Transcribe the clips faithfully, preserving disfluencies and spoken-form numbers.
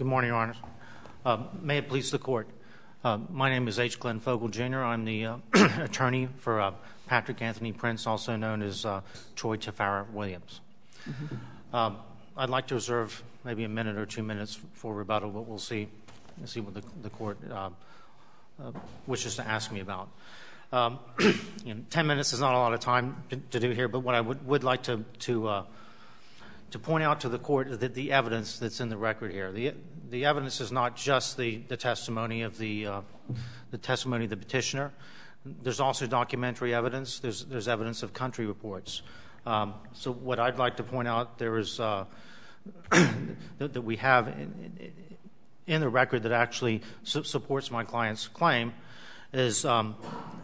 Good morning, Your Honor. Uh, may it please the Court. Uh, my name is H. Glenn Fogel, Junior I'm the uh, attorney for uh, Patrick Anthony Prince, also known as uh, Troy Tafara Williams. Mm-hmm. um, I'd like to reserve maybe a minute or two minutes for rebuttal, but we'll see, see what the, the Court uh, uh, wishes to ask me about. Um, you know, ten minutes is not a lot of time to, to do here, but what I would, would like to, to uh, to point out to the Court is that the evidence that's in the record here. The, the evidence is not just the, the testimony of the, uh, the testimony of the petitioner. There's also documentary evidence. There's, there's evidence of country reports. Um, so what I'd like to point out there is uh, that, that we have in, in the record that actually su- supports my client's claim is, um,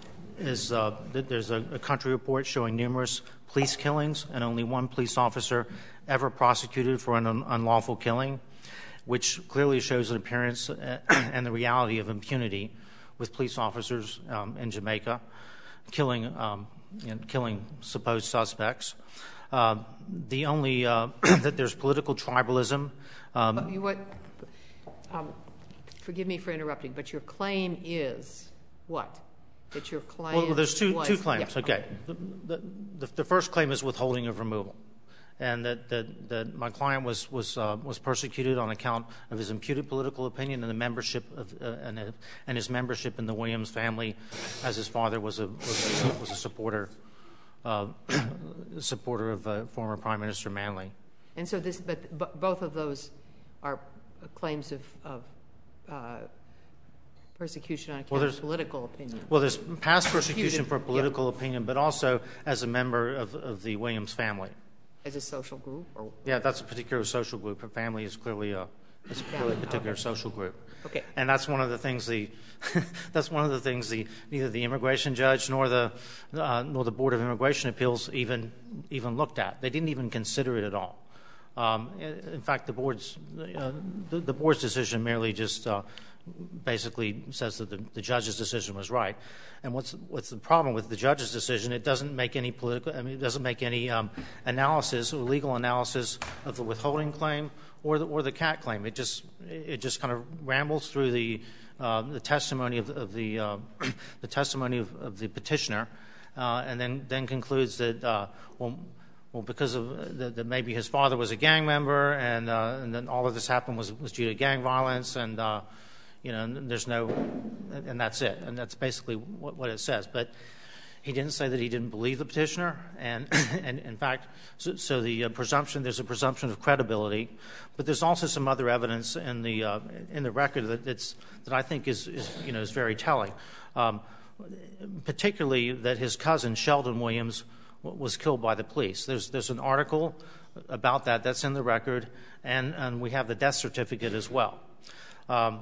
is uh, that there's a, a country report showing numerous police killings and only one police officer ever prosecuted for an un- unlawful killing, which clearly shows an appearance and the reality of impunity with police officers um, in Jamaica killing um, you know, killing supposed suspects. Uh, the only uh, that there's political tribalism. Um, but you, what, um, forgive me for interrupting, but your claim is what? That your client Well, there's two, was, two claims. Yeah. Okay. The, the, the first claim is withholding of removal, and that, that, that my client was was uh, was persecuted on account of his imputed political opinion and the membership of uh, and, uh, and his membership in the Williams family, as his father was a was a, was a supporter uh, supporter of uh, former Prime Minister Manley. And so this, but, but both of those are claims of. of uh, persecution on account well, of political opinion. Well, there's past persecution for political yeah. opinion, but also as a member of, of the Williams family. As a social group? Or? Yeah, that's a particular social group. Her family is clearly a, is clearly a particular okay. social group. Okay. And that's one of the things the that's one of the things the neither the immigration judge nor the uh, nor the Board of Immigration Appeals even even looked at. They didn't even consider it at all. Um, in fact, the board's uh, the, the board's decision merely just uh, basically says that the, the judge's decision was right. And what's what's the problem with the judge's decision? It doesn't make any political. I mean, it doesn't make any um, analysis or legal analysis of the withholding claim or the or the cat claim. It just it just kind of rambles through the uh, the testimony of, of the uh, the testimony of, of the petitioner, uh, and then then concludes that uh, well. Well, because of that, that maybe his father was a gang member, and, uh, and then all of this happened was was due to gang violence, and uh, you know, and there's no, and that's it, and that's basically what, what it says. But he didn't say that he didn't believe the petitioner, and and in fact, so, so the uh, presumption there's a presumption of credibility, but there's also some other evidence in the uh, in the record that it's that I think is, is you know is very telling, um, particularly that his cousin Sheldon Williams was killed by the police. There's there's an article about that that's in the record, and, and we have the death certificate as well. Um,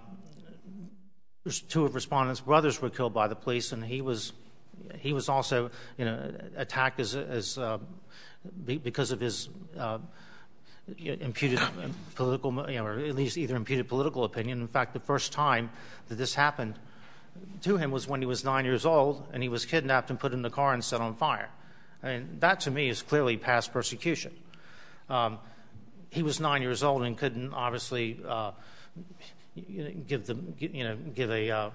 two of respondents' brothers were killed by the police, and he was he was also you know attacked as as uh, because of his uh, imputed political, you know, or at least either imputed political opinion. In fact, the first time that this happened to him was when he was nine years old, and he was kidnapped and put in the car and set on fire. I mean, that to me is clearly past persecution. Um, he was nine years old and couldn't obviously uh, you know, give the you know give a uh,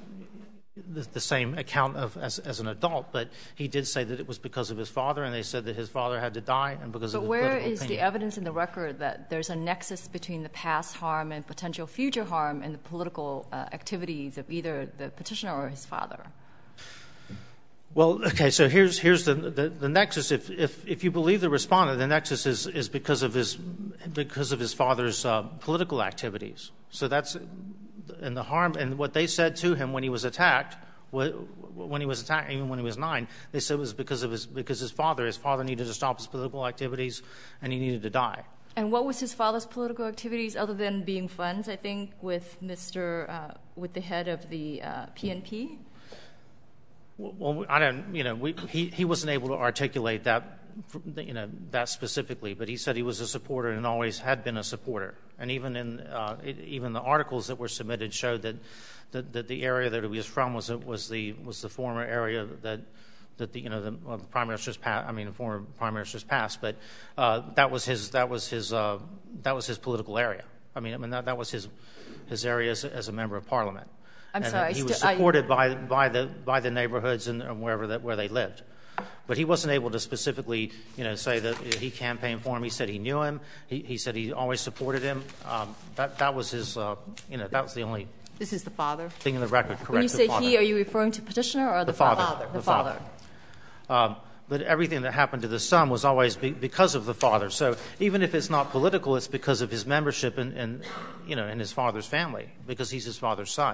the, the same account of as, as an adult, but he did say that it was because of his father, and they said that his father had to die and because but of his where political is opinion. The evidence in the record that there's a nexus between the past harm and potential future harm and the political uh, activities of either the petitioner or his father? Well, okay, so here's here's the the, the nexus. If, if if you believe the respondent, the nexus is, is because of his because of his father's uh, political activities. So that's and the harm and what they said to him when he was attacked, when he was attacked, even when he was nine, they said it was because of his because his father. His father needed to stop his political activities, and he needed to die. And what was his father's political activities other than being friends? I think with Mister Uh, with the head of the uh, P N P. Well, I don't, you know, we, he, he wasn't able to articulate that, you know, that specifically, but he said he was a supporter and always had been a supporter. And even in, uh, it, even the articles that were submitted showed that, that, that the area that he was from was, was the, was the former area that, that the, you know, the, well, the Prime Minister's past, I mean, the former Prime Minister's past, but, uh, that was his, that was his, uh, that was his political area. I mean, I mean that, that was his his area as, as a member of Parliament. I'm and sorry. He st- was supported by by the by the neighborhoods and wherever that where they lived. But he wasn't able to specifically, you know, say that he campaigned for him. He said he knew him. He, he said he always supported him. Um, that that was his, uh, you know, that was the only. This is the father? Thing in the record, correct. When you say father. he, are you referring to petitioner or the, the father? father? The, the father. father. Um, but everything that happened to the son was always be, because of the father. So even if it's not political, it's because of his membership in, in, you know, in his father's family, because he's his father's son.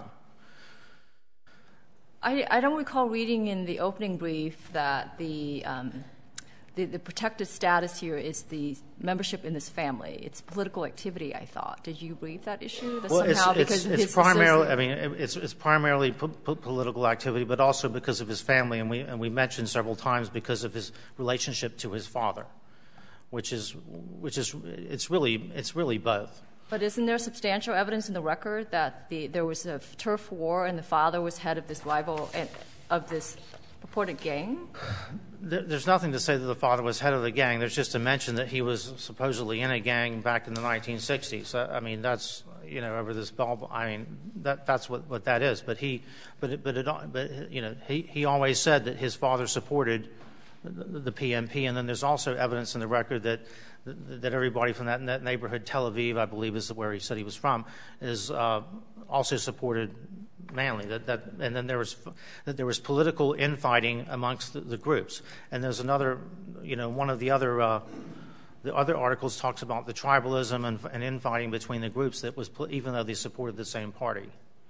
I, I don't recall reading in the opening brief that the, um, the the protected status here is the membership in this family. It's political activity, I thought. Did you brief that issue? That well, somehow it's, because it's, of it's his primarily. associate- I mean, it's it's primarily po- po- political activity, but also because of his family, and we and we mentioned several times because of his relationship to his father, which is which is it's really it's really both. But isn't there substantial evidence in the record that the, there was a turf war and the father was head of this rival of this purported gang? There, there's nothing to say that the father was head of the gang. There's just a mention that he was supposedly in a gang back in the nineteen sixties. I mean, that's, you know, over this ball. I mean, that that's what, what that is. But he, but it, but it, but you know, he he always said that his father supported the, the P M P, and then there's also evidence in the record that. that everybody from that, that neighborhood, Tel Aviv, I believe is where he said he was from, is uh, also supported Manley. That, that, and then there was that there was political infighting amongst the, the groups. And there's another, you know, one of the other uh, the other articles talks about the tribalism and, and infighting between the groups that was even though they supported the same party.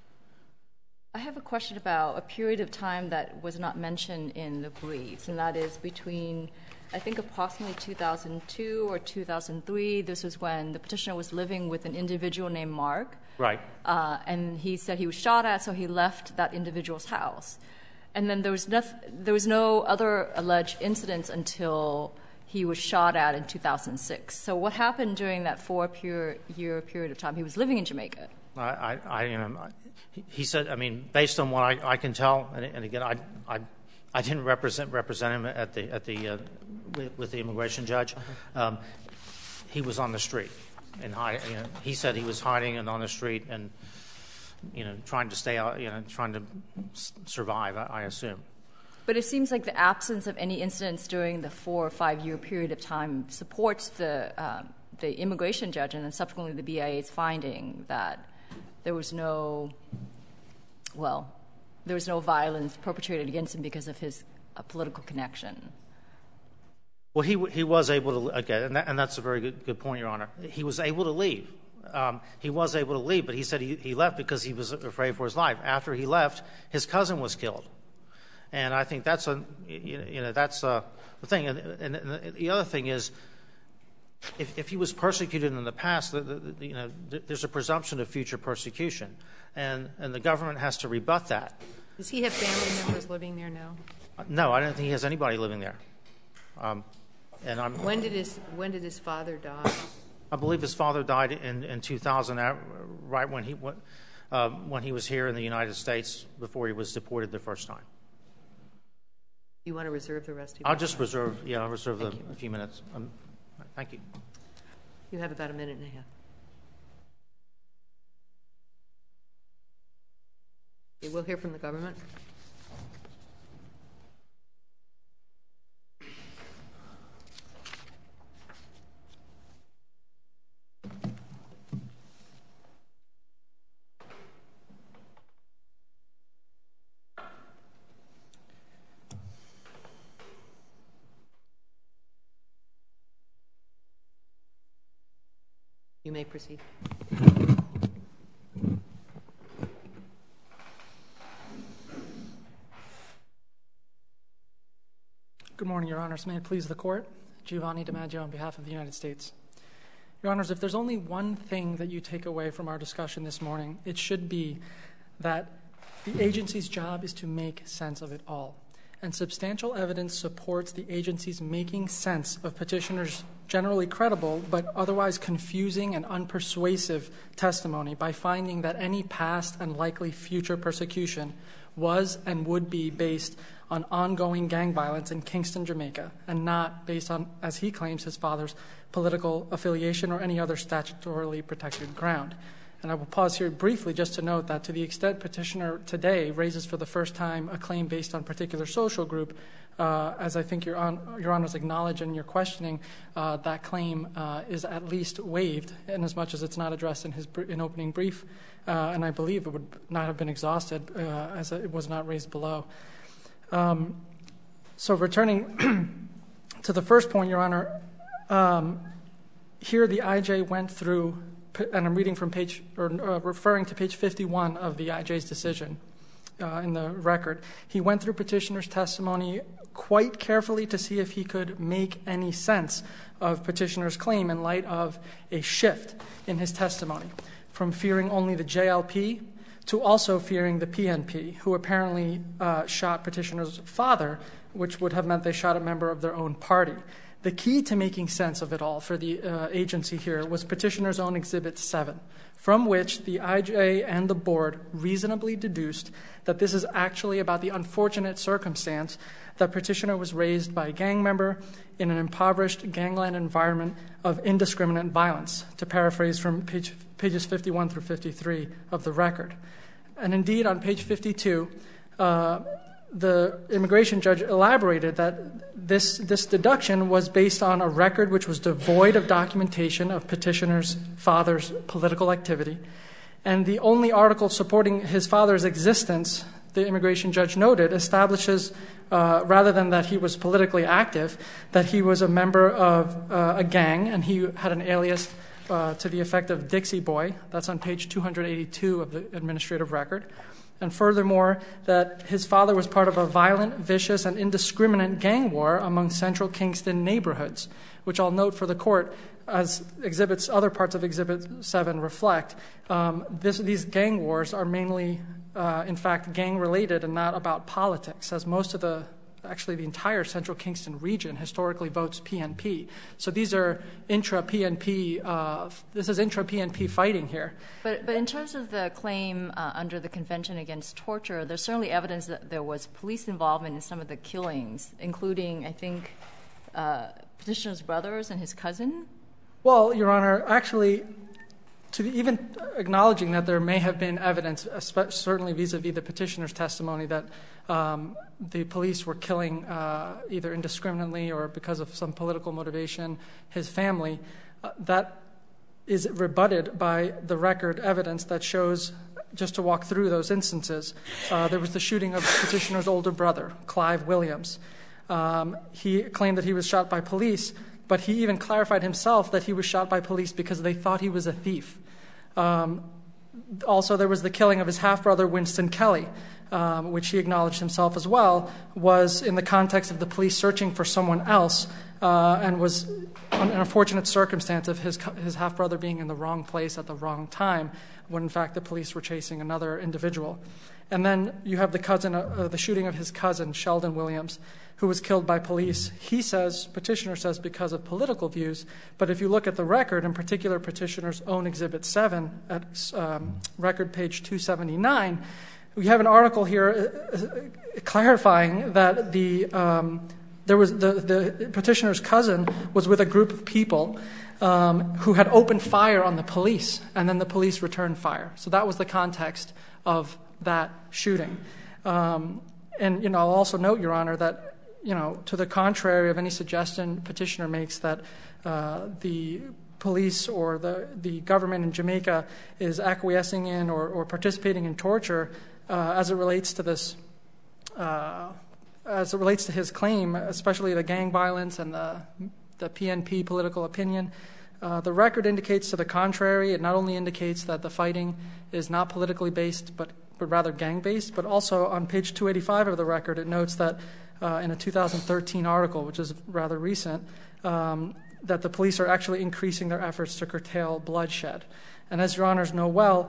I have a question about a period of time that was not mentioned in the briefs, and that is between, I think, approximately two thousand two or two thousand three. This was when the petitioner was living with an individual named Mark. Right. Uh, and he said he was shot at, so he left that individual's house. And then there was, no, there was no other alleged incidents until he was shot at in two thousand six. So what happened during that four-year period of time? He was living in Jamaica. I, I, I you know, he said, I mean, based on what I, I can tell, and, and again, I, I, I didn't represent represent him at the at the uh, with, with the immigration judge. Um, he was on the street, and hide, you know, he said he was hiding and on the street, and you know, trying to stay out, you know, trying to s- survive. I, I assume. But it seems like the absence of any incidents during the four or five-year period of time supports the um, the immigration judge and then subsequently the B I A's finding that there was no, well, there was no violence perpetrated against him because of his uh, political connection. Well, he he was able to, okay, and, that, and that's a very good, good point, Your Honor. He was able to leave. Um, he was able to leave, but he said he, he left because he was afraid for his life. After he left, his cousin was killed. And I think that's a, you know, that's a, the thing. And, and, and the other thing is, if, if he was persecuted in the past, the, the, the, you know, there's a presumption of future persecution, and and the government has to rebut that. Does he have family members living there now? No, I don't think he has anybody living there. Um, and I'm. When did his When did his father die? I believe his father died in, in two thousand, right when he uh, when he was here in the United States before he was deported the first time. You want to reserve the rest of your I'll just time? reserve, yeah, I'll reserve the, Thank you. a few minutes. Um, thank you. You have about a minute and a half. Okay, we'll hear from the government. You may proceed. Good morning, Your Honors. May it please the Court. Giovanni DiMaggio on behalf of the United States. Your Honors, if there's only one thing that you take away from our discussion this morning, it should be that the agency's job is to make sense of it all. And substantial evidence supports the agency's making sense of petitioners' generally credible but otherwise confusing and unpersuasive testimony by finding that any past and likely future persecution was and would be based on ongoing gang violence in Kingston, Jamaica, and not based on, as he claims, his father's political affiliation or any other statutorily protected ground. And I will pause here briefly just to note that to the extent petitioner today raises for the first time a claim based on particular social group, uh, as I think Your, Hon- Your Honors acknowledge in your questioning, uh, that claim uh, is at least waived, in as much as it's not addressed in his br- in opening brief, uh, and I believe it would not have been exhausted uh, as it was not raised below. Um, so returning to the first point, Your Honor, um, here the I J went through, and I'm reading from page, or uh, referring to page fifty-one of the I J's decision uh, in the record. He went through petitioner's testimony quite carefully to see if he could make any sense of petitioner's claim in light of a shift in his testimony from fearing only the J L P to also fearing the P N P, who apparently uh, shot petitioner's father, which would have meant they shot a member of their own party. The key to making sense of it all for the uh, agency here was petitioner's own Exhibit seven, from which the I J and the board reasonably deduced that this is actually about the unfortunate circumstance that petitioner was raised by a gang member in an impoverished gangland environment of indiscriminate violence, to paraphrase from page, pages fifty-one through fifty-three of the record. And indeed, on page fifty-two, uh, the immigration judge elaborated that this this deduction was based on a record which was devoid of documentation of petitioner's father's political activity. And the only article supporting his father's existence, the immigration judge noted, establishes, uh, rather than that he was politically active, that he was a member of uh, a gang, and he had an alias uh, to the effect of Dixie Boy. That's on page two hundred eighty-two of the administrative record. And furthermore, that his father was part of a violent, vicious, and indiscriminate gang war among central Kingston neighborhoods, which I'll note for the court, as exhibits, other parts of Exhibit seven reflect. Um, this, these gang wars are mainly, uh, in fact, gang-related and not about politics, as most of the, actually the entire central Kingston region historically votes P N P. So these are intra-P N P, uh, this is intra-P N P fighting here. But, but in terms of the claim uh, under the Convention Against Torture, there's certainly evidence that there was police involvement in some of the killings, including, I think, uh, petitioner's brothers and his cousin? Well, Your Honor, actually, to the, even acknowledging that there may have been evidence, certainly vis-a-vis the petitioner's testimony, that um, the police were killing uh, either indiscriminately or because of some political motivation his family, uh, that is rebutted by the record evidence that shows, just to walk through those instances, uh, there was the shooting of petitioner's older brother, Clive Williams. Um, he claimed that he was shot by police, but he even clarified himself that he was shot by police because they thought he was a thief. Um, also, there was the killing of his half-brother, Winston Kelly, um, which he acknowledged himself as well, was in the context of the police searching for someone else, uh, and was an unfortunate circumstance of his, his half-brother being in the wrong place at the wrong time, when in fact the police were chasing another individual. And then you have the cousin, uh, the shooting of his cousin, Sheldon Williams, who was killed by police. He says, petitioner says, because of political views. But if you look at the record, in particular petitioner's own Exhibit seven, at um, record page two seventy-nine, we have an article here uh, clarifying that the um, there was the, the petitioner's cousin was with a group of people um, who had opened fire on the police, and then the police returned fire. So that was the context of that shooting. Um, and, you know, I'll also note, Your Honor, that, you know, to the contrary of any suggestion petitioner makes that uh, the police or the, the government in Jamaica is acquiescing in or, or participating in torture uh, as it relates to this, uh, as it relates to his claim, especially the gang violence and the, the P N P political opinion. Uh, the record indicates to the contrary. It not only indicates that the fighting is not politically based, but, but rather gang-based, but also on page two eighty-five of the record, it notes that uh, in a two thousand thirteen article, which is rather recent, um, that the police are actually increasing their efforts to curtail bloodshed. And as Your Honors know well,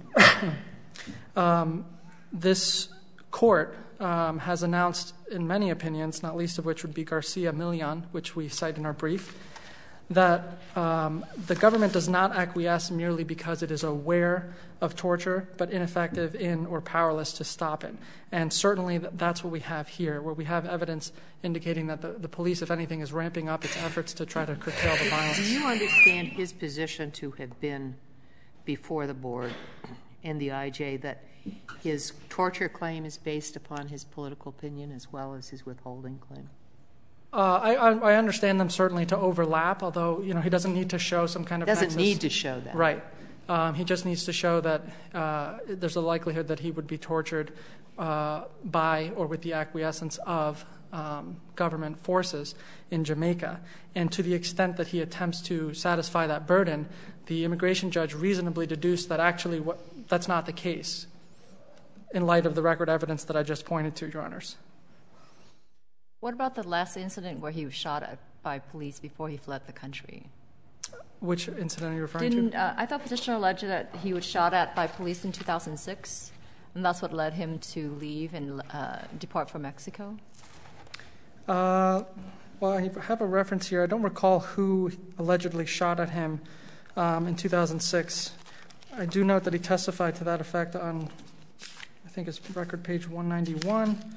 um, this court um, has announced in many opinions, not least of which would be Garcia Milian, which we cite in our brief, that um, the government does not acquiesce merely because it is aware of torture, but ineffective in or powerless to stop it. And certainly that's what we have here, where we have evidence indicating that the, the police, if anything, is ramping up its efforts to try to curtail the violence. Do you understand his position to have been before the board and the I J that his torture claim is based upon his political opinion as well as his withholding claim? Uh, I, I understand them certainly to overlap, although, you know, he doesn't need to show some kind of Doesn't nexus. need to show that. Right. Um, he just needs to show that uh, there's a likelihood that he would be tortured uh, by or with the acquiescence of um, government forces in Jamaica. And to the extent that he attempts to satisfy that burden, the immigration judge reasonably deduced that actually what, that's not the case in light of the record evidence that I just pointed to, Your Honors. What about the last incident where he was shot at by police before he fled the country? Which incident are you referring Didn't, to? uh, I thought Petitioner alleged that he was shot at by police in two thousand six, and that's what led him to leave and uh, depart from Mexico? Uh, well, I have a reference here. I don't recall who allegedly shot at him um, in two thousand six. I do note that he testified to that effect on, I think it's record page one ninety-one.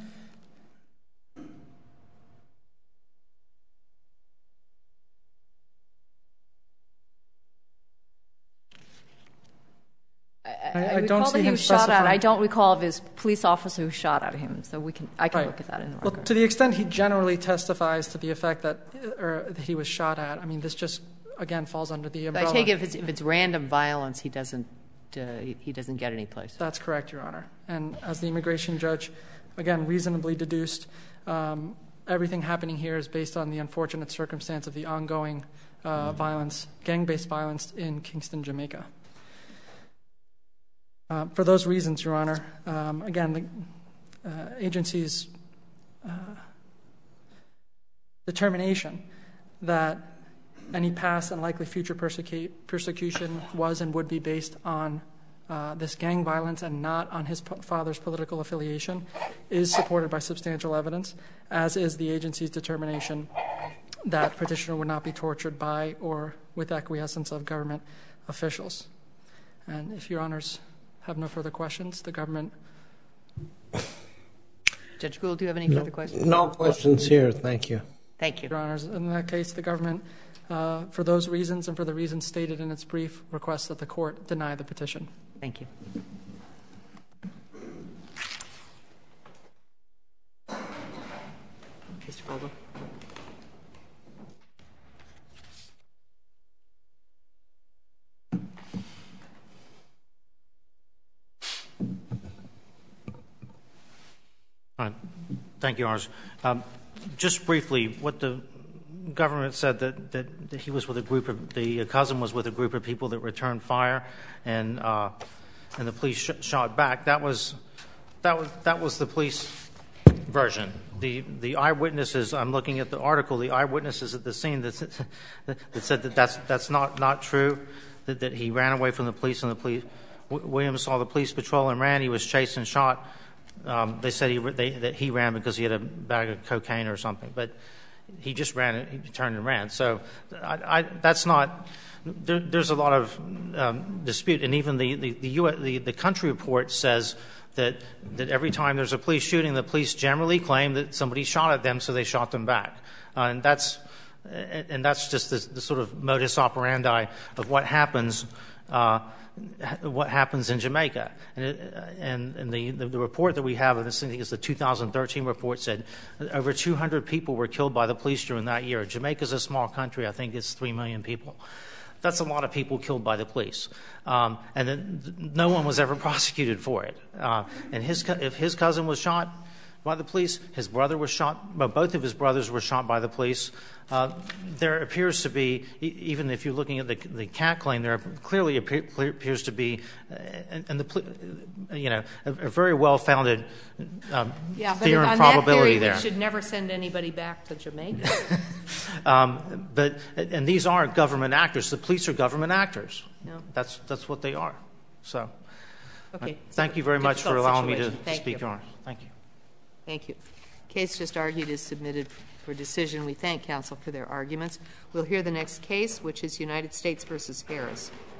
I, I, I don't recall see that he him was shot at. specifying. I don't recall of his police officer who shot at him, so we can I can Right. look at that in the Well, record. to the extent he generally testifies to the effect that, or that he was shot at, I mean, this just, again, falls under the So umbrella. I take it if it's, if it's random violence, he doesn't uh, he he doesn't get any place. That's correct, Your Honor. And as the immigration judge, again, reasonably deduced, um, everything happening here is based on the unfortunate circumstance of the ongoing uh, violence, gang-based violence in Kingston, Jamaica. Uh, for those reasons, Your Honor, um, again, the uh, agency's uh, determination that any past and likely future persecu- persecution was and would be based on uh, this gang violence and not on his p- father's political affiliation is supported by substantial evidence, as is the agency's determination that petitioner would not be tortured by or with acquiescence of government officials. And if Your Honors have no further questions, the government... Judge Gould, do you have any further questions? No questions here. Thank you. Thank you. Your Honors, in that case, the government, uh, for those reasons and for the reasons stated in its brief, requests that the court deny the petition. Thank you. Mister Vogel. All right. Thank you, Your Honors. Um, just briefly, what the government said that, that, that he was with a group of, the cousin was with a group of people that returned fire, and uh, and the police sh- shot back. That was that was that was the police version. The the eyewitnesses. I'm looking at the article. The eyewitnesses at the scene that that said that that's that's not not true. That that he ran away from the police, and the police. W- Williams saw the police patrol and ran. He was chased and shot. Um, they said he they, that he ran because he had a bag of cocaine or something, but he just ran. He turned and ran. So I, I, that's not. There, there's a lot of um, dispute, and even the the the, U S, the the country report says that that every time there's a police shooting, the police generally claim that somebody shot at them, so they shot them back, uh, and that's and that's just the, the sort of modus operandi of what happens. Uh, what happens in Jamaica. And, it, and, and the, the, the report that we have, and this I think is the two thousand thirteen report, said over two hundred people were killed by the police during that year. Jamaica's a small country. I think it's three million people. That's a lot of people killed by the police. Um, and then no one was ever prosecuted for it. Uh, and his, if his cousin was shot by the police, his brother was shot, well, both of his brothers were shot by the police. Uh, there appears to be, even if you're looking at the, the cat claim, there clearly appear, appears to be, uh, and, and the, you know, a, a very well-founded um, Yeah, but theory on and probability that theory, there. we should never send anybody back to Jamaica. um, but and these aren't government actors. The police are government actors. No. That's that's what they are. So, Okay. thank you very much for Difficult allowing me to situation. Thank speak, you. Your Honor. Thank you. Thank you. Case just argued is submitted for decision. We thank counsel for their arguments. We'll hear the next case, which is United States versus Harris.